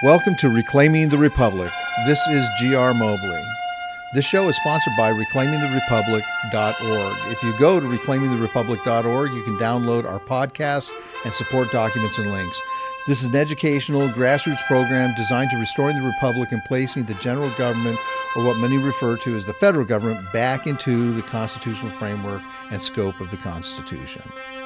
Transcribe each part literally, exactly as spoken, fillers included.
Welcome to Reclaiming the Republic. This is G R Mobley. This show is sponsored by reclaiming the republic dot org. If you go to reclaiming the republic dot org, you can download our podcast and support documents and links. This is an educational grassroots program designed to restoring the republic and placing the general government, or what many refer to as the federal government, back into the constitutional framework and scope of the Constitution.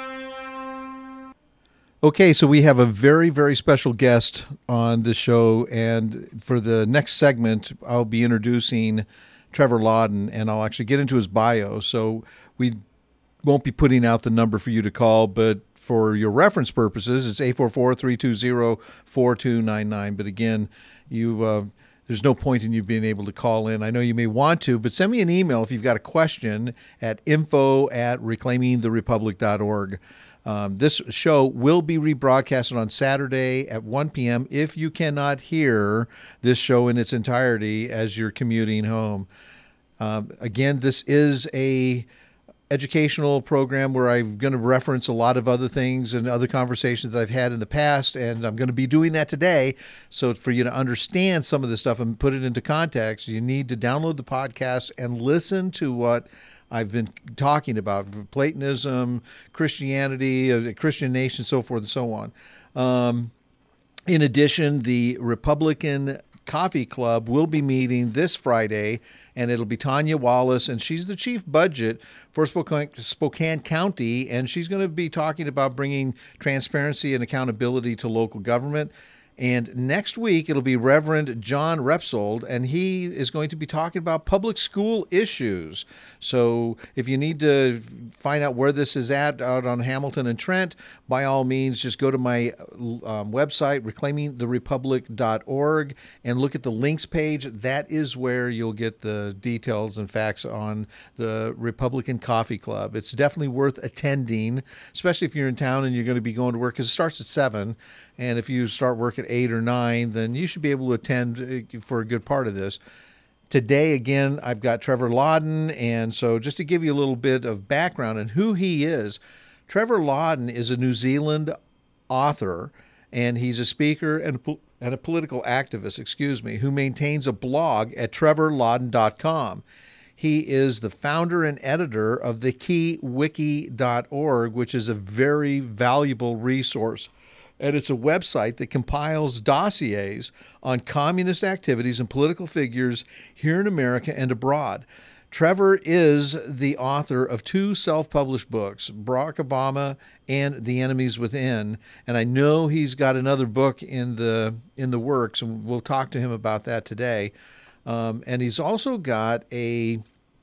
Okay, so we have a very, very special guest on the show, and for the next segment, I'll be introducing Trevor Lawden, and I'll actually get into his bio. So we won't be putting out the number for you to call, but for your reference purposes, it's eight four four, three two zero, four two nine nine. But again, you uh, there's no point in you being able to call in. I know you may want to, but send me an email if you've got a question at info at reclaiming the republic dot org. Um, this show will be rebroadcasted on Saturday at one p.m. if you cannot hear this show in its entirety as you're commuting home. Um, again, this is a educational program where I'm going to reference a lot of other things and other conversations that I've had in the past, and I'm going to be doing that today. So for you to understand some of this stuff and put it into context, you need to download the podcast and listen to what I've been talking about: Platonism, Christianity, a Christian nation, so forth and so on. Um, in addition, the Republican Coffee Club will be meeting this Friday, and it'll be Tanya Wallace, and she's the chief budget for Spokane, Spokane County, and she's going to be talking about bringing transparency and accountability to local government. And next week, it'll be Reverend John Repsold, and he is going to be talking about public school issues. So if you need to find out where this is at out on Hamilton and Trent, by all means, just go to my um, website, reclaiming the republic dot org, and look at the links page. That is where you'll get the details and facts on the Republican Coffee Club. It's definitely worth attending, especially if you're in town and you're going to be going to work, because it starts at seven. And if you start work at eight or nine, then you should be able to attend for a good part of this. Today, again, I've got Trevor Lawden. And so just to give you a little bit of background on who he is, Trevor Lawden is a New Zealand author, and he's a speaker and a, and a political activist, excuse me, who maintains a blog at trevor lawden dot com. He is the founder and editor of the key wiki dot org, which is a very valuable resource. And it's a website that compiles dossiers on communist activities and political figures here in America and abroad. Trevor is the author of two self-published books, Barack Obama and The Enemies Within. And I know he's got another book in the in the works, and we'll talk to him about that today. Um, and he's also got a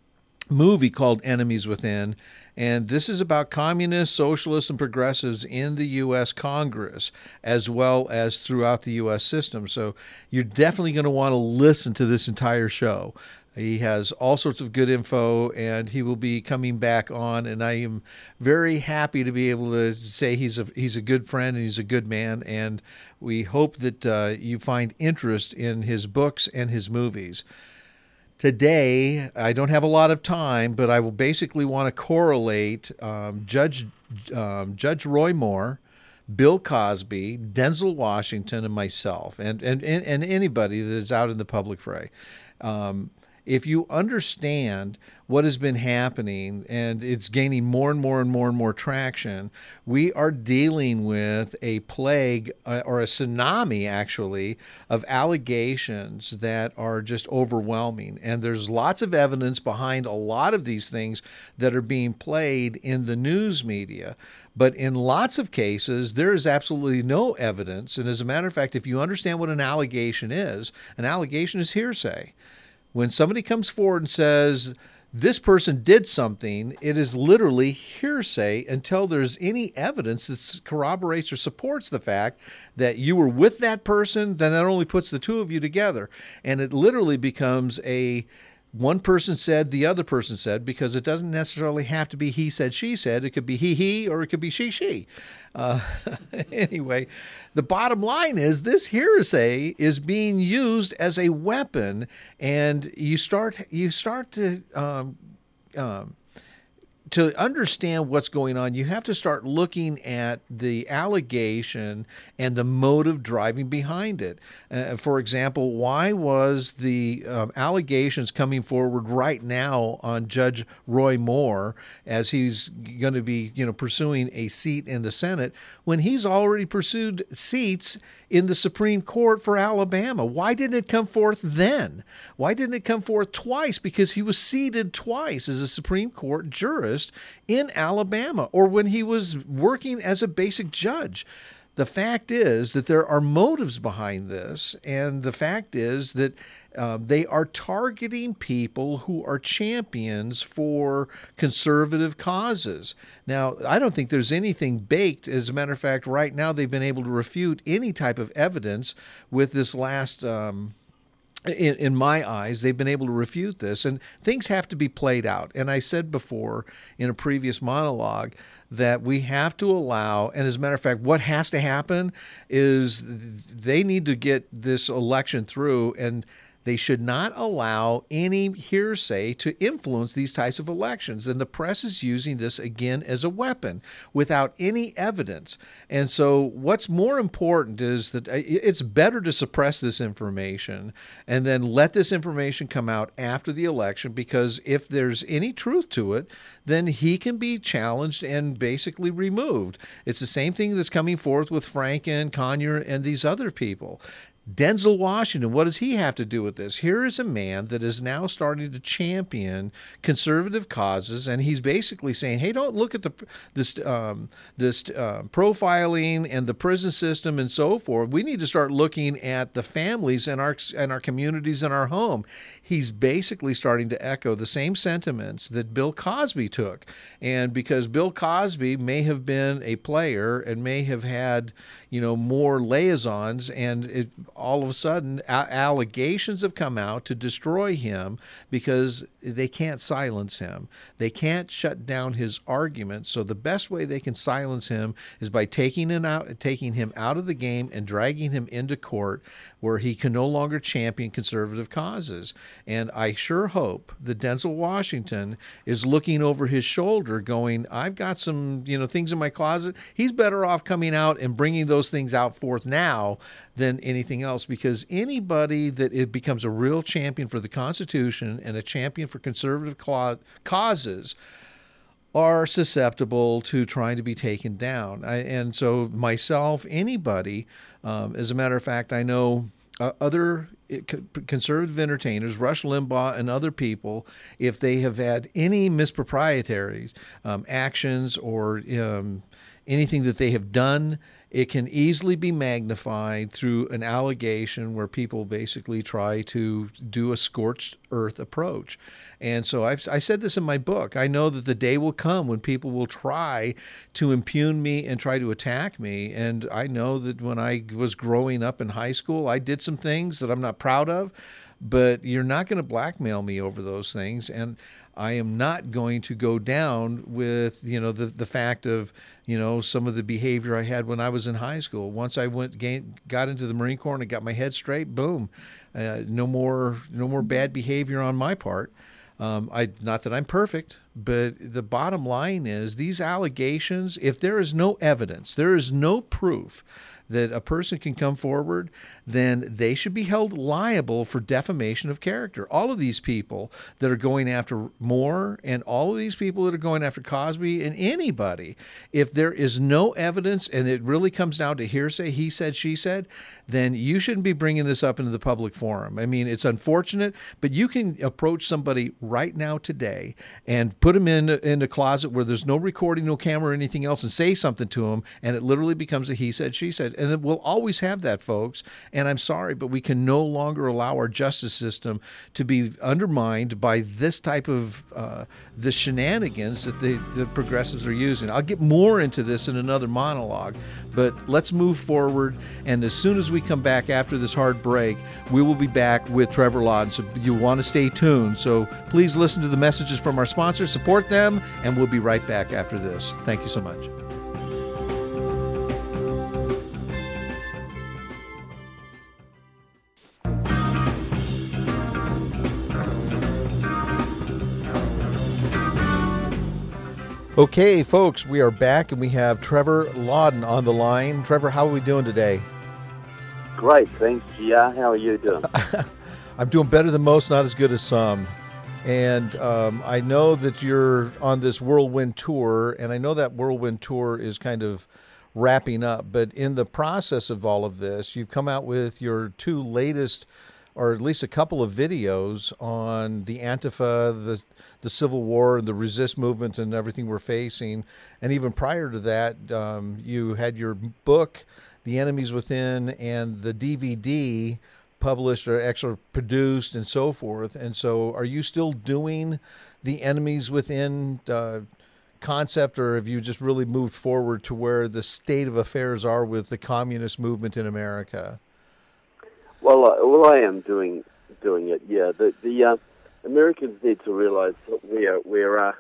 movie called Enemies Within, and this is about communists, socialists, and progressives in the U S Congress, as well as throughout the U S system. So you're definitely going to want to listen to this entire show. He has all sorts of good info, and he will be coming back on, and I am very happy to be able to say he's a he's a good friend and he's a good man, and we hope that uh, you find interest in his books and his movies. Today, I don't have a lot of time, but I will basically want to correlate um, Judge um, Judge Roy Moore, Bill Cosby, Denzel Washington, and myself, and and and anybody that is out in the public fray. Um, if you understand what has been happening, and it's gaining more and more and more and more traction, we are dealing with a plague uh, or a tsunami, actually, of allegations that are just overwhelming. And there's lots of evidence behind a lot of these things that are being played in the news media. But in lots of cases, there is absolutely no evidence. And as a matter of fact, if you understand what an allegation is, an allegation is hearsay. When somebody comes forward and says, this person did something, it is literally hearsay until there's any evidence that corroborates or supports the fact that you were with that person. Then that only puts the two of you together. And it literally becomes a one person said, the other person said, because it doesn't necessarily have to be he said, she said. It could be he, he, or it could be she, she. Uh, anyway, the bottom line is this hearsay is being used as a weapon, and you start you start to um, um, to understand what's going on, you have to start looking at the allegation and the motive driving behind it. Uh, for example, why was the um, allegations coming forward right now on Judge Roy Moore as he's going to be, you know, pursuing a seat in the Senate when he's already pursued seats in the Supreme Court for Alabama? Why didn't it come forth then? Why didn't it come forth twice? Because he was seated twice as a Supreme Court jurist in Alabama, or when he was working as a basic judge. The fact is that there are motives behind this, and the fact is that uh, they are targeting people who are champions for conservative causes. Now, I don't think there's anything baked. As a matter of fact, right now they've been able to refute any type of evidence with this last um In, in my eyes, they've been able to refute this, and things have to be played out. And I said before in a previous monologue that we have to allow, and as a matter of fact, what has to happen is they need to get this election through, and they should not allow any hearsay to influence these types of elections. And the press is using this again as a weapon without any evidence. And so what's more important is that it's better to suppress this information and then let this information come out after the election, because if there's any truth to it, then he can be challenged and basically removed. It's the same thing that's coming forth with Franken, Conyer, and these other people. Denzel Washington, what does he have to do with this? Here is a man that is now starting to champion conservative causes, and he's basically saying, hey, don't look at the this um, this uh, profiling and the prison system and so forth. We need to start looking at the families in our in our communities and our home. He's basically starting to echo the same sentiments that Bill Cosby took. And because Bill Cosby may have been a player and may have had, you know, more liaisons, and it, all of a sudden a- allegations have come out to destroy him because they can't silence him. They can't shut down his argument. So the best way they can silence him is by taking him out, taking him out of the game and dragging him into court where he can no longer champion conservative causes. And I sure hope that Denzel Washington is looking over his shoulder going, I've got some, you know, things in my closet. He's better off coming out and bringing those things out forth now than anything else, because anybody that it becomes a real champion for the Constitution and a champion for conservative causes are susceptible to trying to be taken down. I, and so myself, anybody, um, as a matter of fact, I know uh, other conservative entertainers, Rush Limbaugh and other people, if they have had any misproprietaries um, actions or um, anything that they have done, it can easily be magnified through an allegation where people basically try to do a scorched earth approach. And so I've, I said this in my book. I know that the day will come when people will try to impugn me and try to attack me. And I know that when I was growing up in high school, I did some things that I'm not proud of, but you're not going to blackmail me over those things. And I am not going to go down with, you know, the, the fact of, you know, some of the behavior I had when I was in high school. Once I went, gained, got into the Marine Corps and got my head straight, boom, uh, no more, no more bad behavior on my part. Um, I, not that I'm perfect, but the bottom line is these allegations, if there is no evidence, there is no proof that a person can come forward, then they should be held liable for defamation of character. All of these people that are going after Moore and all of these people that are going after Cosby and anybody, if there is no evidence and it really comes down to hearsay, he said, she said, then you shouldn't be bringing this up into the public forum. I mean, it's unfortunate, but you can approach somebody right now today and put them in, in a closet where there's no recording, no camera or anything else and say something to them, and it literally becomes a he said, she said. And we'll always have that, folks. And I'm sorry, but we can no longer allow our justice system to be undermined by this type of uh, the shenanigans that the, the progressives are using. I'll get more into this in another monologue, but let's move forward. And as soon as we come back after this hard break, we will be back with Trevor Lawden. So you want to stay tuned. So please listen to the messages from our sponsors, support them, and we'll be right back after this. Thank you so much. Okay, folks, we are back and we have Trevor Lawden on the line. Trevor, how are we doing today? Great, thanks, G R. How are you doing? I'm doing better than most, not as good as some. And um, I know that you're on this whirlwind tour, and I know that whirlwind tour is kind of wrapping up. But in the process of all of this, you've come out with your two latest, or at least a couple of videos on the Antifa, the the Civil War, and the resist movement, and everything we're facing. And even prior to that, um, you had your book, The Enemies Within, and the D V D published or actually produced and so forth. And so are you still doing the Enemies Within uh, concept, or have you just really moved forward to where the state of affairs are with the communist movement in America? Well, uh, well, I am doing doing it. Yeah, the the uh, Americans need to realize that we are we're uh,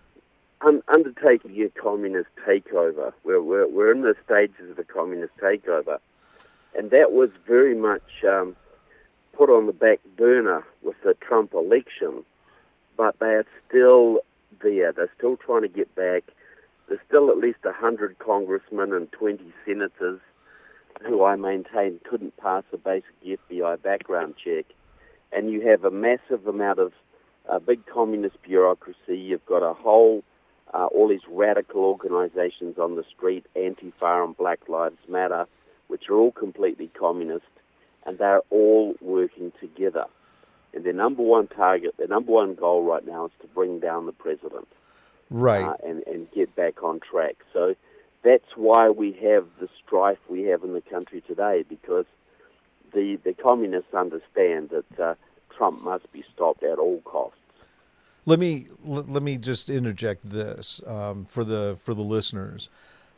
un- undertaking a communist takeover. We're, we're we're in the stages of a communist takeover, and that was very much um, put on the back burner with the Trump election. But they are still there. They're still trying to get back. There's still at least a hundred congressmen and twenty senators who I maintain couldn't pass a basic F B I background check. And you have a massive amount of uh, big communist bureaucracy. You've got a whole, uh, all these radical organizations on the street, Antifa and Black Lives Matter, which are all completely communist, and they're all working together. And their number one target, their number one goal right now is to bring down the president. Right. Uh, and, and get back on track. So that's why we have the strife we have in the country today, because the the communists understand that uh, Trump must be stopped at all costs. Let me let me just interject this um, for the for the listeners.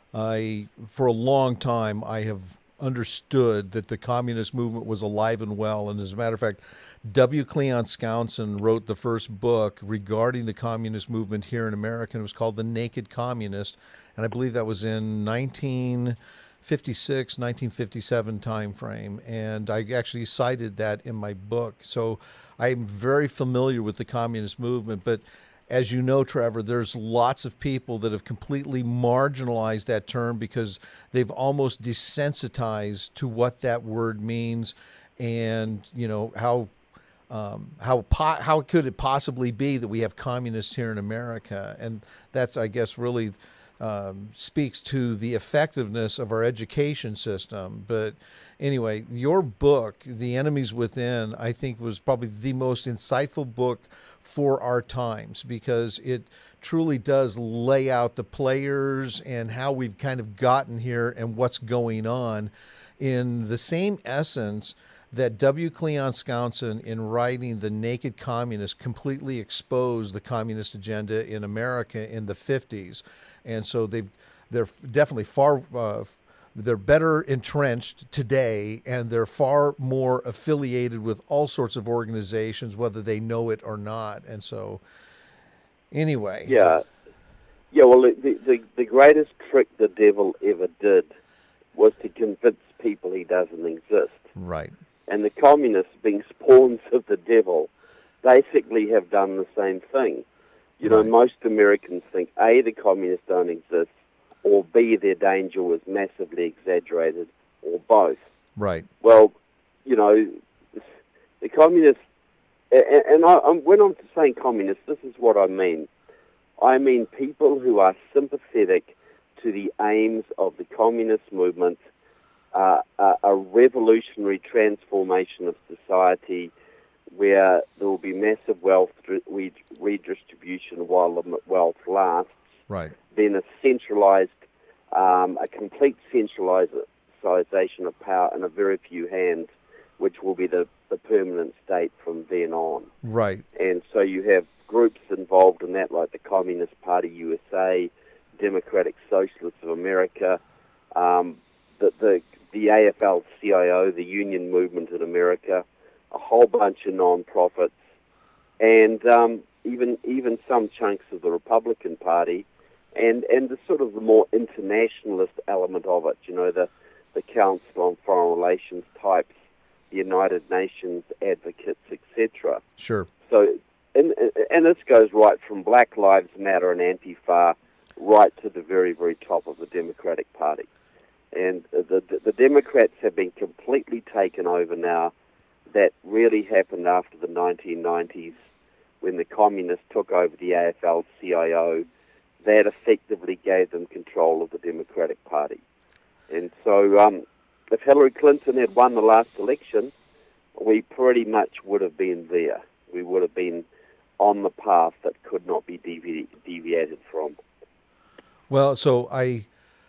I for a long time I have understood that the communist movement was alive and well, and as a matter of fact, W. Cleon Skousen wrote the first book regarding the communist movement here in America. It was called The Naked Communist, and I believe that was in nineteen fifty-six, nineteen fifty-seven time frame, and I actually cited that in my book. So I'm very familiar with the communist movement, but as you know, Trevor, there's lots of people that have completely marginalized that term because they've almost desensitized to what that word means, and you know how um, how po- how could it possibly be that we have communists here in America, and that's, I guess, really um, speaks to the effectiveness of our education system. But anyway, your book, The Enemies Within, I think was probably the most insightful book for our times, because it truly does lay out the players and how we've kind of gotten here and what's going on in the same essence that W. Cleon Skousen, in writing The Naked Communist, completely exposed the communist agenda in America in the fifties. And so they've, they're definitely far, uh, they're better entrenched today, and they're far more affiliated with all sorts of organizations, whether they know it or not. And so, anyway. Yeah. Yeah, well, the, the, the greatest trick the devil ever did was to convince people he doesn't exist. Right. And the communists, being spawns of the devil, basically have done the same thing. You know, Right. most Americans think, A, the communists don't exist, or B, their danger was massively exaggerated, or both. Right. Well, you know, the communists, and, and I, I'm, when I'm saying communists, this is what I mean. I mean people who are sympathetic to the aims of the communist movement, uh, a, a revolutionary transformation of society where there will be massive wealth re- redistribution while the wealth lasts. Right. Then a centralized, um, a complete centralization of power in a very few hands, which will be the, the permanent state from then on. Right. And so you have groups involved in that, like the Communist Party U S A, Democratic Socialists of America, um, the, the, the A F L C I O, the union movement in America, a whole bunch of non-profits, and um, even even some chunks of the Republican Party, and, and the sort of the more internationalist element of it, you know, the, the Council on Foreign Relations types, the United Nations advocates, et cetera. Sure. So, and, and this goes right from Black Lives Matter and Antifa right to the very, very top of the Democratic Party. And the, the, the Democrats have been completely taken over now. That really happened after the nineteen nineties when the communists took over the A F L C I O. That effectively gave them control of the Democratic Party. And so um, if Hillary Clinton had won the last election, we pretty much would have been there. We would have been on the path that could not be devi- deviated from. Well, so I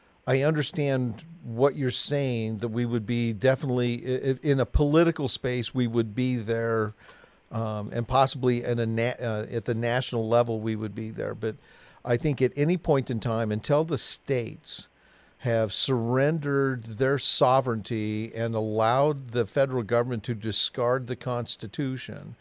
I understand what you're saying, that we would be definitely, in a political space, we would be there, um, and possibly in a na- uh, at the national level, we would be there. But I think at any point in time, until the states have surrendered their sovereignty and allowed the federal government to discard the Constitution,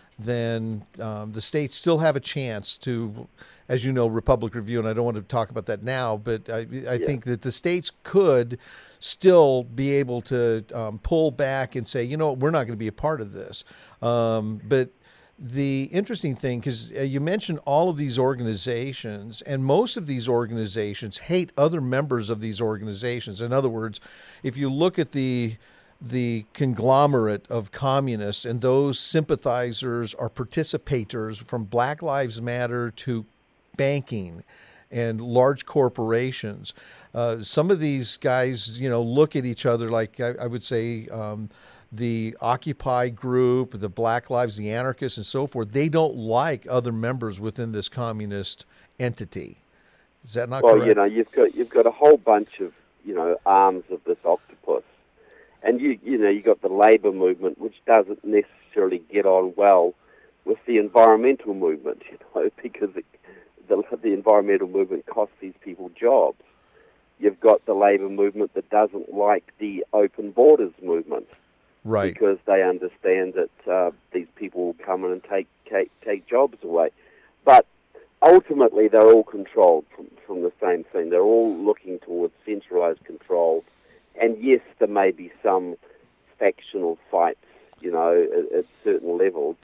then um, the states still have a chance to, as you know, Republic Review, and I don't want to talk about that now, but I, I yeah. think that the states could still be able to um, pull back and say, you know what, we're not going to be a part of this. Um, but the interesting thing, because you mentioned all of these organizations, and most of these organizations hate other members of these organizations. In other words, if you look at the the conglomerate of communists, and those sympathizers are participators from Black Lives Matter to banking and large corporations. Uh, some of these guys, you know, look at each other like, I, I would say, um, the Occupy group, the Black Lives, the anarchists, and so forth. They don't like other members within this communist entity. Is that not well, correct? Well, you know, you've got you've got a whole bunch of, you know, arms of this octopus. And, you you know, you got the labour movement, which doesn't necessarily get on well with the environmental movement, you know, because it, the, the environmental movement costs these people jobs. You've got the labour movement that doesn't like the open borders movement. Right. Because they understand that uh, these people will come in and take, take, take jobs away. But ultimately, they're all controlled from, from the same thing. They're all looking towards centralised control. And yes, there may be some factional fights, you know, at, at certain levels.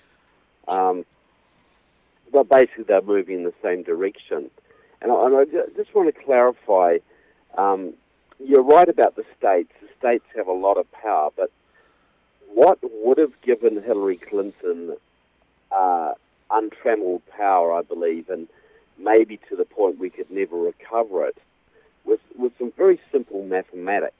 Um, but basically, they're moving in the same direction. And I, and I just want to clarify, um, you're right about the states. The states have a lot of power, but what would have given Hillary Clinton uh, untrammeled power, I believe, and maybe to the point we could never recover it, was, was some very simple mathematics.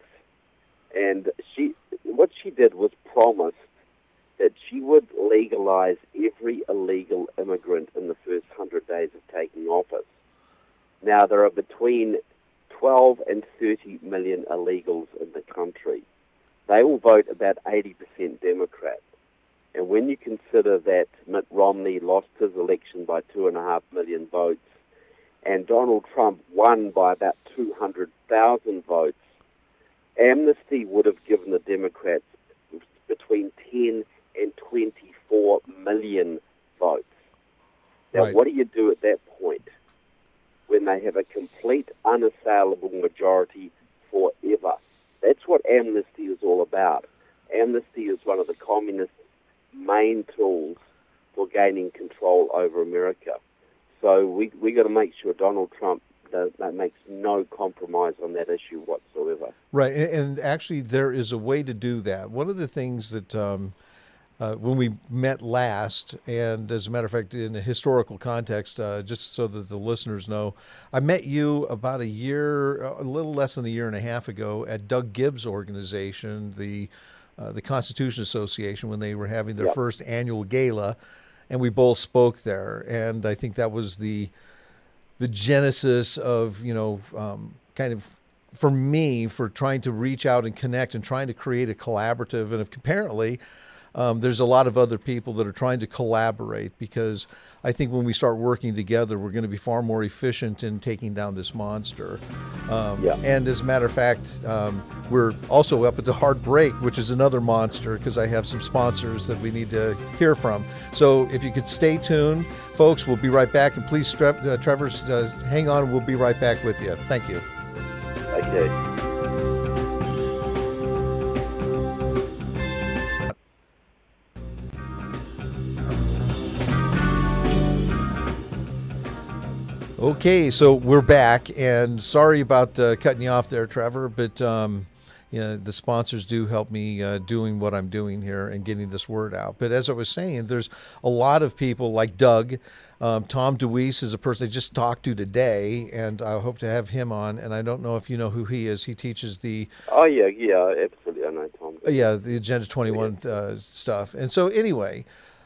And she, what she did was promise that she would legalize every illegal immigrant in the first hundred days of taking office. Now, there are between twelve and thirty million illegals in the country. They will vote about eighty percent Democrat. And when you consider that Mitt Romney lost his election by two and a half million votes, and Donald Trump won by about two hundred thousand votes, amnesty would have given the Democrats between ten and twenty-four million votes. Now, right. What do you do at that point when they have a complete, unassailable majority forever? That's what amnesty is all about. Amnesty is one of the communists' main tools for gaining control over America. So we we got to make sure Donald Trump does, that makes no compromise on that issue whatsoever. Right, and, and actually there is a way to do that. One of the things that um, uh, when we met last, and as a matter of fact, in a historical context, uh, just so that the listeners know, I met you about a year, a little less than a year and a half ago at Doug Gibbs' organization, the uh, the Constitution Association, when they were having their Yep. first annual gala, and we both spoke there. And I think that was the the genesis of, you know, um, kind of, for me, for trying to reach out and connect and trying to create a collaborative. And apparently um, there's a lot of other people that are trying to collaborate, because I think when we start working together, we're going to be far more efficient in taking down this monster. Um, yeah. And as a matter of fact, um, we're also up at the hard break, which is another monster, because I have some sponsors that we need to hear from. So if you could stay tuned, folks, we'll be right back. And please, Tre- uh, Trevor, uh, hang on. We'll be right back with you. Thank you. Okay. Okay, so we're back, and sorry about uh, cutting you off there, Trevor, but um, yeah, the sponsors do help me uh, doing what I'm doing here and getting this word out. But as I was saying, there's a lot of people like Doug. Um, Tom DeWeese is a person I just talked to today, and I hope to have him on. And I don't know if you know who he is. He teaches the Oh yeah, yeah, absolutely. I know Tom. uh, yeah the Agenda twenty-one uh, stuff. And so anyway,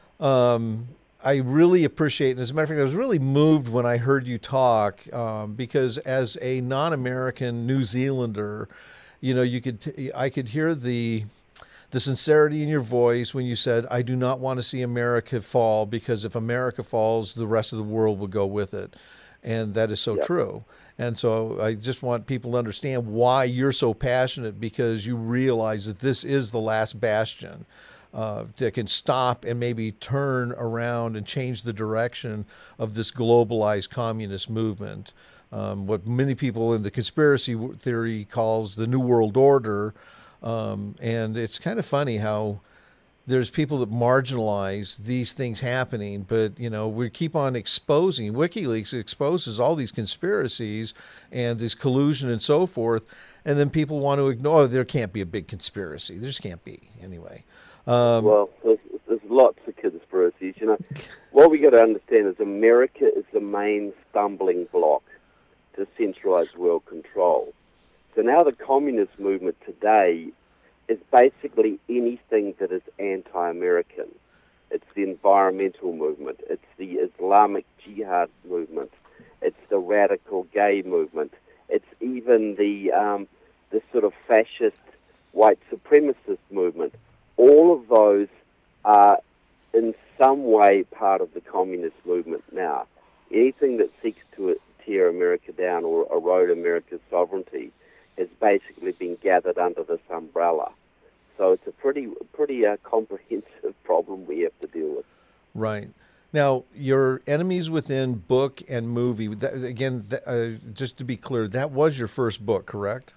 um, I really appreciate, and as a matter of fact, I was really moved when I heard you talk um, because as a non-American New Zealander, you know, you could t- I could hear the the sincerity in your voice when you said, "I do not want to see America fall because if America falls, the rest of the world will go with it," and that is so Yep. true. And so I just want people to understand why you're so passionate because you realize that this is the last bastion uh, that can stop and maybe turn around and change the direction of this globalized communist movement. Um, what many people in the conspiracy theory calls the New World Order. Um, and it's kind of funny how there's people that marginalize these things happening, but you know we keep on exposing. WikiLeaks exposes all these conspiracies and this collusion and so forth, and then people want to ignore. Oh, there can't be a big conspiracy. There just can't be anyway. Um, Well, there's, there's lots of conspiracies. You know, what we got to understand is America is the main stumbling block to centralized world control. So now the communist movement today is basically anything that is anti-American. It's the environmental movement. It's the Islamic Jihad movement. It's the radical gay movement. It's even the um, the sort of fascist white supremacist movement. All of those are in some way part of the communist movement now. Anything that seeks to tear America down or erode America's sovereignty has basically been gathered under this umbrella. So it's a pretty pretty uh, comprehensive problem we have to deal with. Right. Now, your Enemies Within book and movie, that, again, that, uh, just to be clear, that was your first book, correct?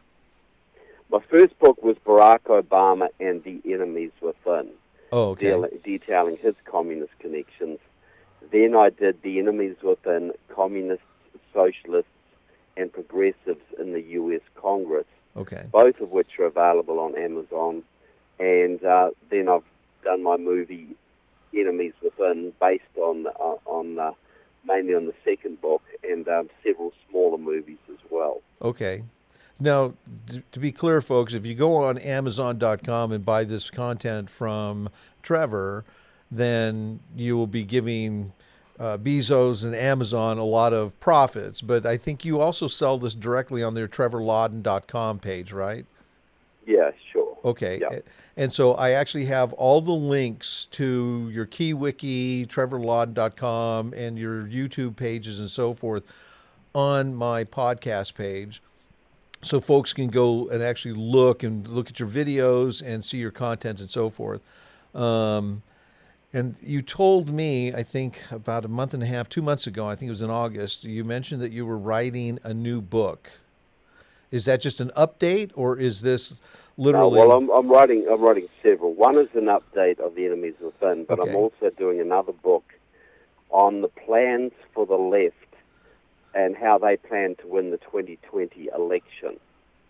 My first book was Barack Obama and the Enemies Within, Oh, okay. deal- detailing his communist connections. Then I did The Enemies Within, Communists, Socialists, and Progressives in the U S Congress, Okay. both of which are available on Amazon. And uh, then I've done my movie Enemies Within, based on uh, on uh, mainly on the second book, and um, several smaller movies as well. Okay. Now, t- to be clear, folks, if you go on Amazon dot com and buy this content from Trevor, then you will be giving uh, Bezos and Amazon a lot of profits. But I think you also sell this directly on their Trevor Loudon dot com page, right? Yeah, sure. Okay. Yeah. And so I actually have all the links to your KeyWiki, Trevor Loudon dot com, and your YouTube pages and so forth on my podcast page. So folks can go and actually look and look at your videos and see your content and so forth. Um, and you told me, I think about a month and a half, two months ago, I think it was in August, you mentioned that you were writing a new book. Is that just an update, or is this No, literally? well, I'm, I'm writing. I'm writing several. One is an update of the Enemies Within, but Okay. I'm also doing another book on the plans for the left and how they plan to win the twenty twenty election,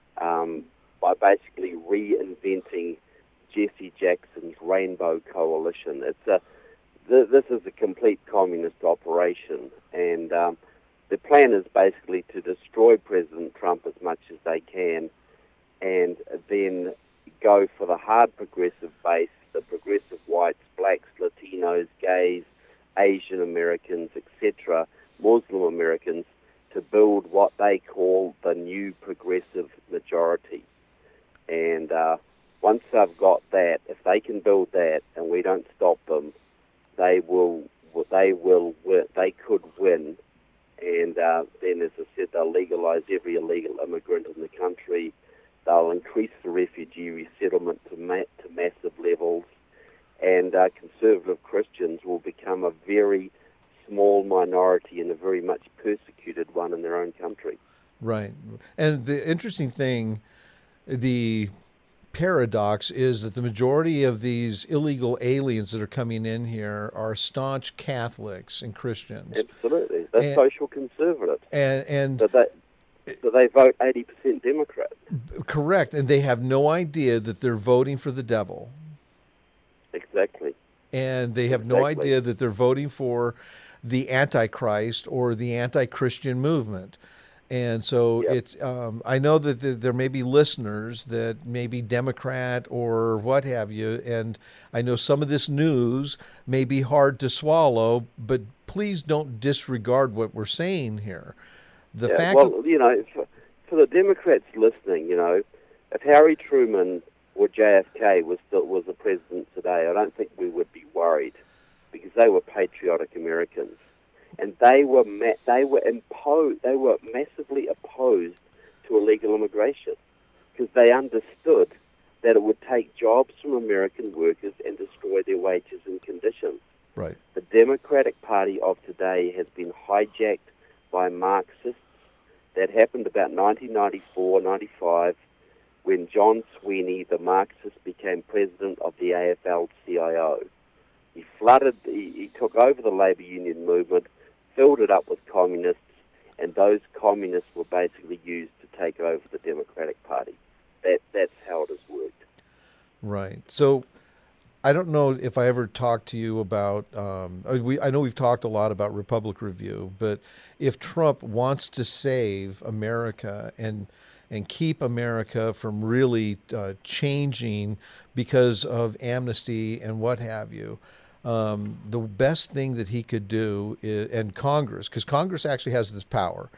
um, by basically reinventing Jesse Jackson's Rainbow Coalition. It's a th- this is a complete communist operation, and um, the plan is basically to destroy President Trump as much as they can, and then go for the hard progressive base, the progressive whites, blacks, Latinos, gays, Asian Americans, et cetera, Muslim Americans, to build what they call the new progressive majority. And uh, once they've got that, if they can build that and we don't stop them, they will, they will, win, they could win. And uh, then, as I said, they'll legalize every illegal immigrant in the country. They'll increase the refugee resettlement to, ma- to massive levels. And uh, conservative Christians will become a very small minority and a very much persecuted one in their own country. Right. And the interesting thing, the paradox is that the majority of these illegal aliens that are coming in here are staunch Catholics and Christians. Absolutely. They're and, social conservatives. And, and so, they, so they vote eighty percent Democrat. Correct. And they have no idea that they're voting for the devil. Exactly. And they have exactly. no idea that they're voting for the Antichrist or the anti-Christian movement. And so yep. it's, um, I know that there may be listeners that may be Democrat or what have you, and I know some of this news may be hard to swallow, but please don't disregard what we're saying here. The yeah, fact well, that, you know, for, for the Democrats listening, you know, if Harry Truman or J F K was still was the president today, I don't think we would be worried, because they were patriotic Americans. And they were ma- they were imposed. They were massively opposed to illegal immigration, because they understood that it would take jobs from American workers and destroy their wages and conditions. Right. The Democratic Party of today has been hijacked by Marxists. That happened about nineteen ninety-four, ninety-five, when John Sweeney, the Marxist, became president of the A F L C I O. He flooded. He, he took over the labor union movement, filled it up with communists, and those communists were basically used to take over the Democratic Party. That that's how it has worked. Right. So I don't know if I ever talked to you about, um, we, I know we've talked a lot about Republic Review, but if Trump wants to save America and and keep America from really uh, changing because of amnesty and what have you, Um, the best thing that he could do is, and Congress, because Congress actually has this power,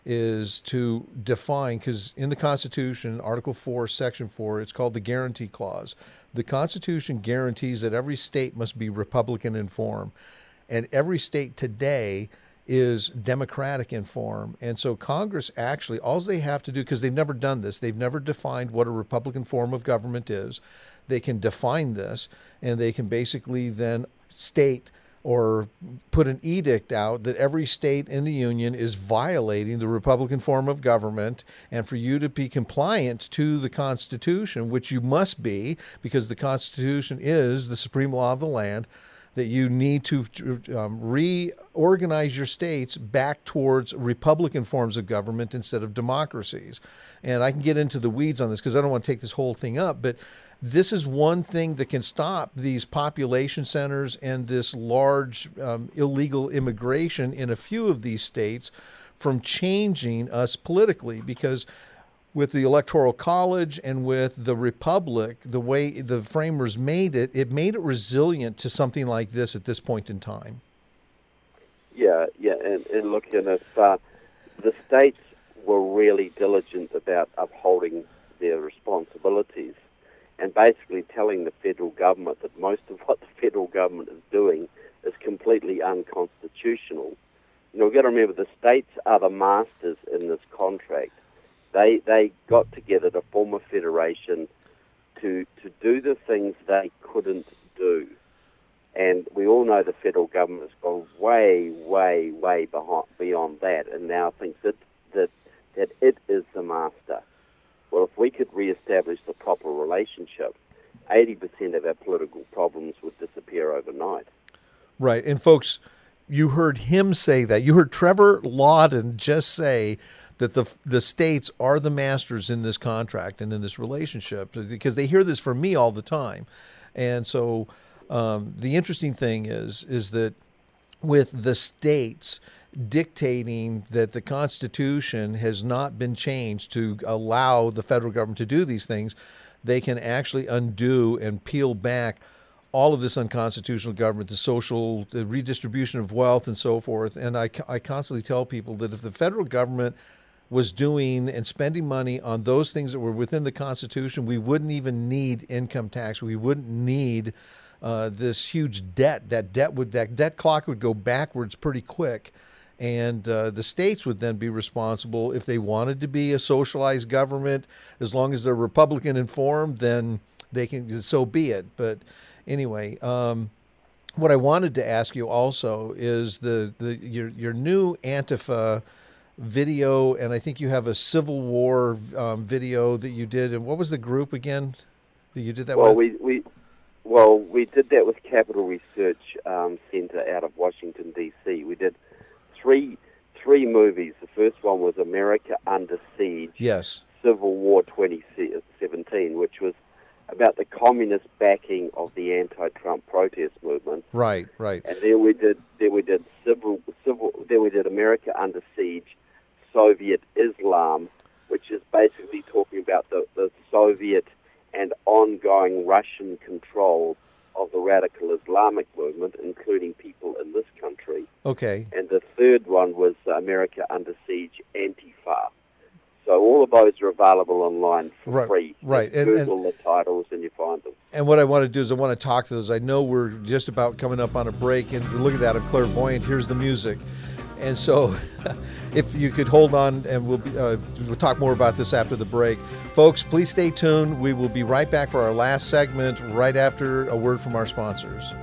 is to define, because in the Constitution, Article four, Section four, it's called the Guarantee Clause. The Constitution guarantees that every state must be Republican in form, and every state today is Democratic in form. And so Congress actually, all they have to do, because they've never done this, they've never defined what a Republican form of government is. They can define this, and they can basically then state or put an edict out that every state in the union is violating the Republican form of government, and for you to be compliant to the Constitution, which you must be, because the Constitution is the supreme law of the land, that you need to um, reorganize your states back towards Republican forms of government instead of democracies. And I can get into the weeds on this because I don't want to take this whole thing up, but this is one thing that can stop these population centers and this large um, illegal immigration in a few of these states from changing us politically, because with the Electoral College and with the Republic, the way the framers made it, it made it resilient to something like this at this point in time. Yeah, yeah, and, and look, and if uh, the states were really diligent about upholding their responsibilities and basically telling the federal government that most of what the federal government is doing is completely unconstitutional. You know, we've got to remember the states are the masters in this contract. They they got together to form a federation to to do the things they couldn't do. And we all know the federal government has gone way, way, way behind, beyond that, and now thinks that, that, that it is the master. Well, if we could reestablish the proper relationship, eighty percent of our political problems would disappear overnight. Right. And folks, you heard him say that. You heard Trevor Lawden just say that the the states are the masters in this contract and in this relationship, because they hear this from me all the time. And so um, the interesting thing is, is that with the states dictating that the Constitution has not been changed to allow the federal government to do these things, they can actually undo and peel back all of this unconstitutional government, the social the redistribution of wealth and so forth. And I, I constantly tell people that if the federal government was doing and spending money on those things that were within the Constitution, we wouldn't even need income tax. We wouldn't need uh, this huge debt. That debt would that debt clock would go backwards pretty quick. And uh, the states would then be responsible if they wanted to be a socialized government. As long as they're Republican informed, then they can, so be it. But anyway, um, what I wanted to ask you also is the, the your your new Antifa video, and I think you have a Civil War um, video that you did. And what was the group again? that you did that Well, with? we, we well we did that with Capital Research um, Center out of Washington D C. We did three three movies. The first one was America Under Siege. Yes. Civil War twenty seventeen, which was about the communist backing of the anti-Trump protest movement. Right, right. And then we did then we did civil civil then we did America Under Siege, Soviet Islam, which is basically talking about the, the Soviet and ongoing Russian control of the radical Islamic movement, including people in this country. Okay. And the third one was America Under Siege, Antifa. So all of those are available online for right, free. Right. Just and, Google and, the titles and you find them. And what I want to do is I want to talk to those. I know we're just about coming up on a break, and look at that, I'm clairvoyant. Here's the music. And so if you could hold on, and we'll, be, uh, we'll talk more about this after the break. Folks, please stay tuned. We will be right back for our last segment right after a word from our sponsors.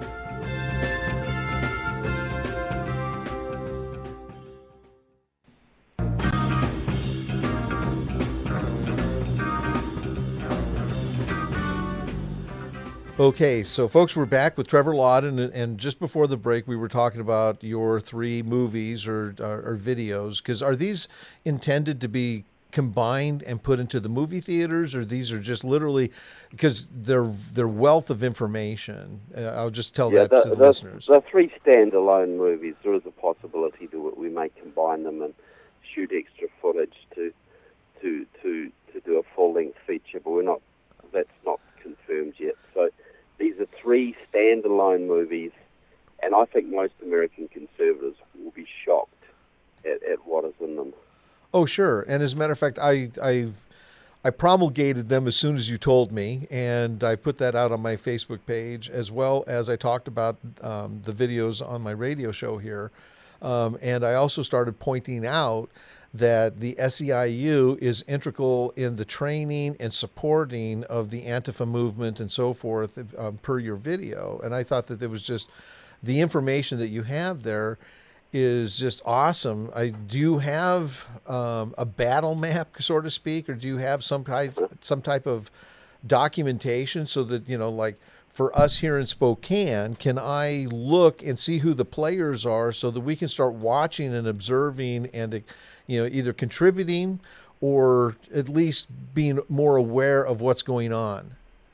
Okay, so folks, we're back with Trevor Lawden, and, and just before the break, we were talking about your three movies or, or, or videos. Because are these intended to be combined and put into the movie theaters, or these are just literally because they're they're wealth of information? Uh, I'll just tell yeah, that the, to the, the listeners. The three standalone movies, there is a possibility that we may combine them and shoot extra footage to to to to do a full length feature, but we're not. That's not confirmed yet. So. These are three standalone movies, and I think most American conservatives will be shocked at, at what is in them. Oh, sure. And as a matter of fact, I, I I promulgated them as soon as you told me, and I put that out on my Facebook page, as well as I talked about um, the videos on my radio show here. Um, and I also started pointing out that the S E I U is integral in the training and supporting of the Antifa movement and so forth, um, per your video. And I thought that there was just the information that you have there is just awesome. I, do you have um, a battle map, so to speak, or do you have some type, some type of documentation so that, you know, like for us here in Spokane, can I look and see who the players are so that we can start watching and observing and, you know, either contributing or at least being more aware of what's going on?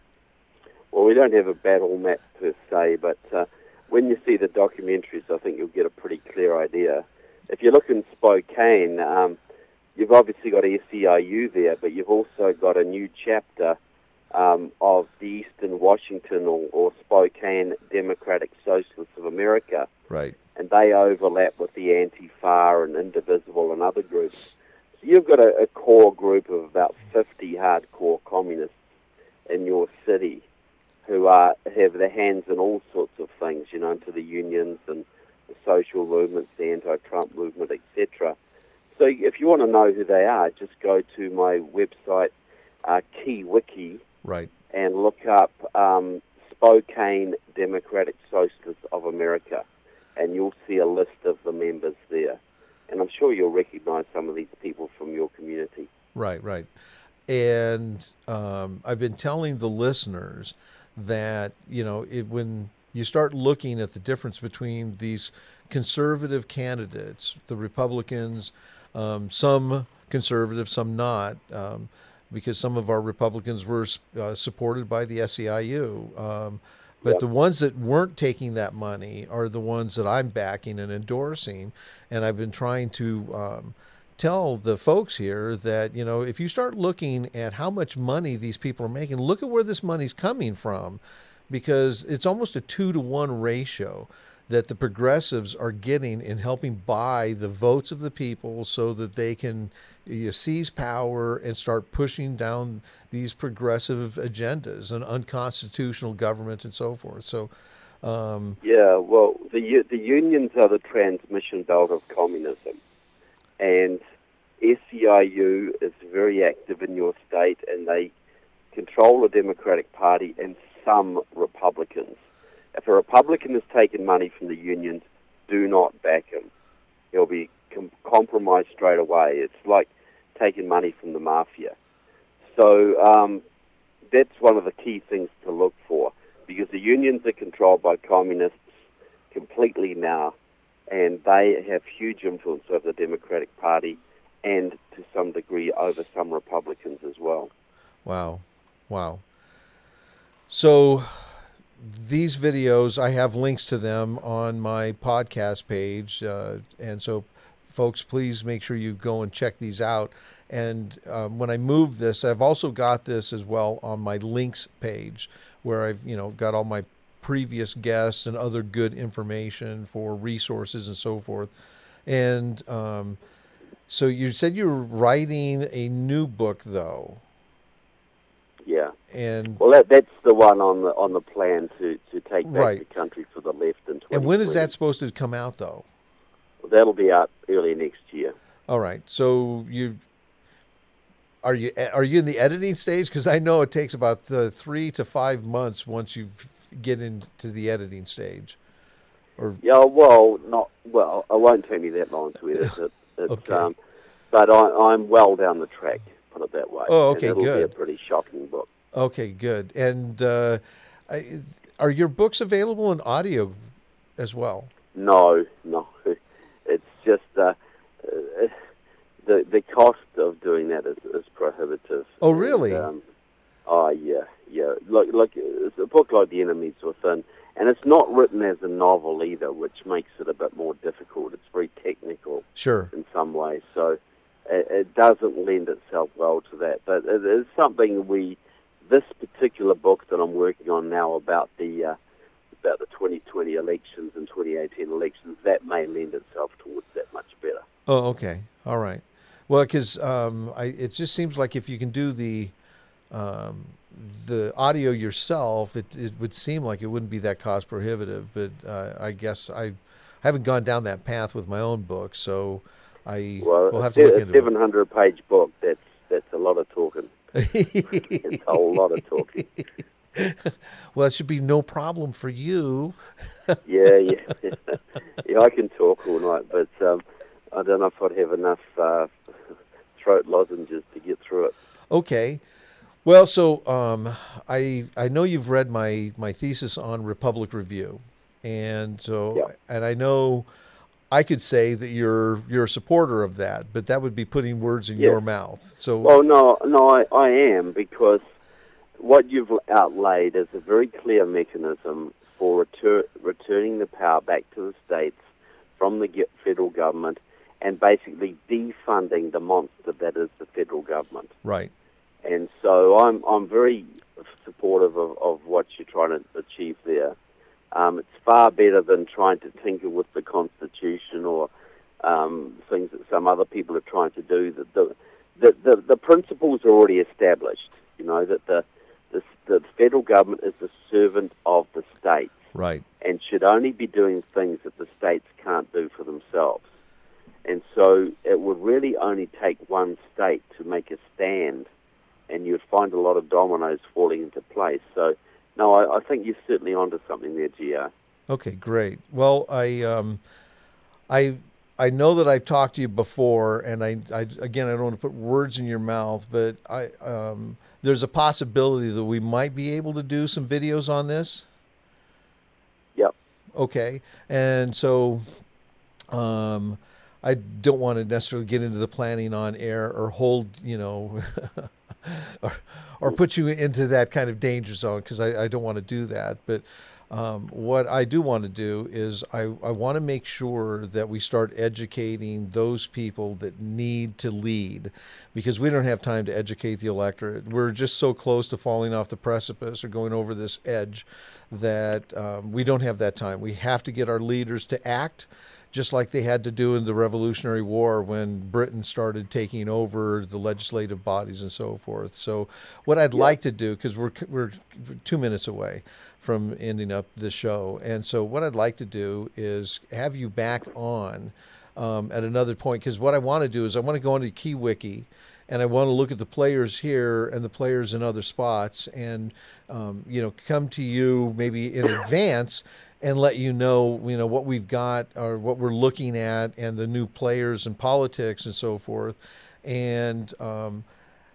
Well, we don't have a battle map per se, but uh, when you see the documentaries, I think you'll get a pretty clear idea. If you look in Spokane, um, you've obviously got S E I U there, but you've also got a new chapter um, of the Eastern Washington or, or Spokane Democratic Socialists of America. Right. And they overlap with the Antifa and Indivisible and other groups. So you've got a, a core group of about fifty hardcore communists in your city who are, have their hands in all sorts of things, you know, into the unions and the social movements, the anti-Trump movement, et cetera. So if you want to know who they are, just go to my website, uh, KeyWiki, right, and look up um, Spokane Democratic Socialists of America, and you'll see a list of the members there. And I'm sure you'll recognize some of these people from your community. Right, right. And um, I've been telling the listeners that, you know, it, when you start looking at the difference between these conservative candidates, the Republicans, um, some conservative, some not, um, because some of our Republicans were uh, supported by the S E I U. Um, but yep. The ones that weren't taking that money are the ones that I'm backing and endorsing. And I've been trying to um, tell the folks here that, you know, if you start looking at how much money these people are making, look at where this money's coming from, because it's almost a two to one ratio that the progressives are getting in helping buy the votes of the people so that they can, you know, seize power and start pushing down these progressive agendas and unconstitutional government and so forth. So, um, yeah, well, the the unions are the transmission belt of communism, and S E I U is very active in your state, and they control the Democratic Party and some Republicans. If a Republican has taken money from the unions, do not back him. He'll be com- compromised straight away. It's like taking money from the mafia. So um, that's one of the key things to look for, because the unions are controlled by communists completely now, and they have huge influence over the Democratic Party and to some degree over some Republicans as well. Wow. Wow. So these videos, I have links to them on my podcast page. Uh, and so folks, please make sure you go and check these out. And um, when I move this, I've also got this as well on my links page, where I've, you know, got all my previous guests and other good information for resources and so forth. And um, so you said you were writing a new book, though. Yeah. And well, that, that's the one on the on the plan to, to take back right. the country for the left in twenty twenty. And when is that supposed to come out, though? Well, that'll be out early next year. All right. So you are you are you in the editing stage? Because I know it takes about the three to five months once you get into the editing stage. Or yeah, well, not well. It won't take me that long to edit it. It's, okay. Um, but I, I'm well down the track. Put it that way. Oh, okay, and it'll good. Be a pretty shocking book. Okay, good. And uh, I, are your books available in audio as well? No, no. It's just uh, uh, the the cost of doing that is, is prohibitive. Oh, really? And, um, oh, yeah, yeah. Look, look, it's a book like The Enemies Within, and it's not written as a novel either, which makes it a bit more difficult. It's very technical, sure, in some ways. So it, it doesn't lend itself well to that. But it is something we. This particular book that I'm working on now about the uh, about the twenty twenty elections and twenty eighteen elections, that may lend itself towards that much better. Oh, okay, all right. Well, because um, I, it just seems like if you can do the um, the audio yourself, it it would seem like it wouldn't be that cost prohibitive. But uh, I guess I haven't gone down that path with my own book, so I well, will have to look a into seven hundred page book. That's that's a lot of talking. It's a whole lot of talking. Well, it should be no problem for you. yeah, yeah, yeah. I can talk all night, but um, I don't know if I'd have enough uh, throat lozenges to get through it. Okay. Well, so um, I I know you've read my my thesis on Republic Review, and so Yeah. and I know I could say that you're you're a supporter of that, but that would be putting words in Yes. your mouth. So Well, no, no, I, I am, because what you've outlaid is a very clear mechanism for retur- returning the power back to the states from the ge- federal government, and basically defunding the monster that is the federal government. right, And so I'm I'm very supportive of, of what you're trying to achieve there. Um, it's far better than trying to tinker with the Constitution or um, things that some other people are trying to do. The the, the, the, the principles are already established. You know, that the, the the federal government is the servant of the states right, and should only be doing things that the states can't do for themselves. And so it would really only take one state to make a stand, and you'd find a lot of dominoes falling into place. So, no, I, I think you're certainly onto something there, G R. okay, great. Well, I um, I I know that I've talked to you before, and I, I again I don't want to put words in your mouth, but I um, there's a possibility that we might be able to do some videos on this. Yep. Okay, and so um, I don't want to necessarily get into the planning on air or hold, you know, or, or put you into that kind of danger zone, because I, I don't want to do that. But um, what I do want to do is I, I want to make sure that we start educating those people that need to lead, because we don't have time to educate the electorate. We're just so close to falling off the precipice or going over this edge that um, we don't have that time. We have to get our leaders to act just like they had to do in the Revolutionary War when Britain started taking over the legislative bodies and so forth. So what I'd Yeah. like to do, because we're, we're two minutes away from ending up the show, and so what I'd like to do is have you back on um, at another point, because what I want to do is I want to go into KeyWiki, and I want to look at the players here and the players in other spots, and um, you know, come to you maybe in advance and let you know, you know, what we've got or what we're looking at, and the new players and politics and so forth. And um,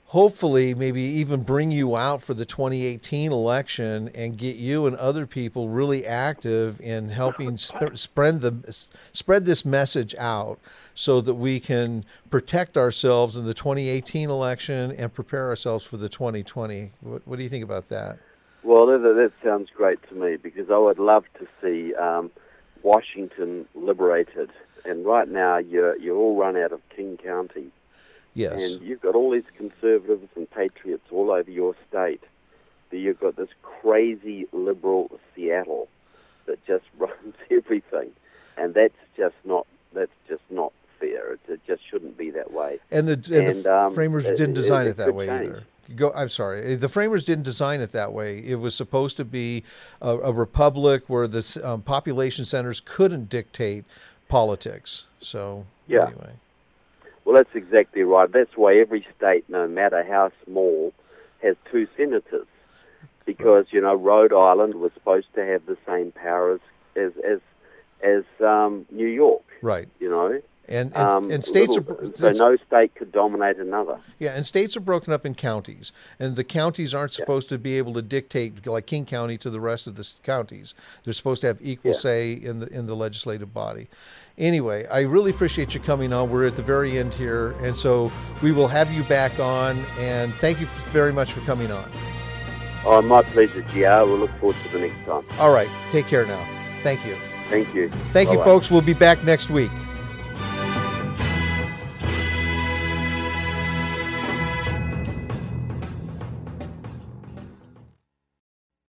hopefully maybe even bring you out for the twenty eighteen election and get you and other people really active in helping sp- spread the spread this message out so that we can protect ourselves in the twenty eighteen election and prepare ourselves for the twenty twenty. What, what do you think about that? Well, that, that sounds great to me, because I would love to see um, Washington liberated. And right now, you're you're all run out of King County. Yes. And you've got all these conservatives and patriots all over your state. But you've got this crazy liberal Seattle that just runs everything, and that's just not that's just not fair. It, it just shouldn't be that way. And the, and and, the um, framers it, didn't design it, it, it that way change. either. Go. I'm sorry. The framers didn't design it that way. It was supposed to be a, a republic where the um, population centers couldn't dictate politics. So yeah. Anyway. Well, that's exactly right. That's why every state, no matter how small, has two senators. Because, you know, Rhode Island was supposed to have the same power as as as, as um, New York. Right. You know. And and, um, and states little, are so no state could dominate another. Yeah, and states are broken up in counties, and the counties aren't supposed yeah. to be able to dictate, like King County, to the rest of the counties. They're supposed to have equal yeah. say in the in the legislative body. Anyway, I really appreciate you coming on. We're at the very end here, and so we will have you back on. And thank you very much for coming on. Oh, my pleasure, G R. We'll look forward to the next time. All right, take care now. Thank you. Thank you. Thank Bye-bye. you, folks. We'll be back next week.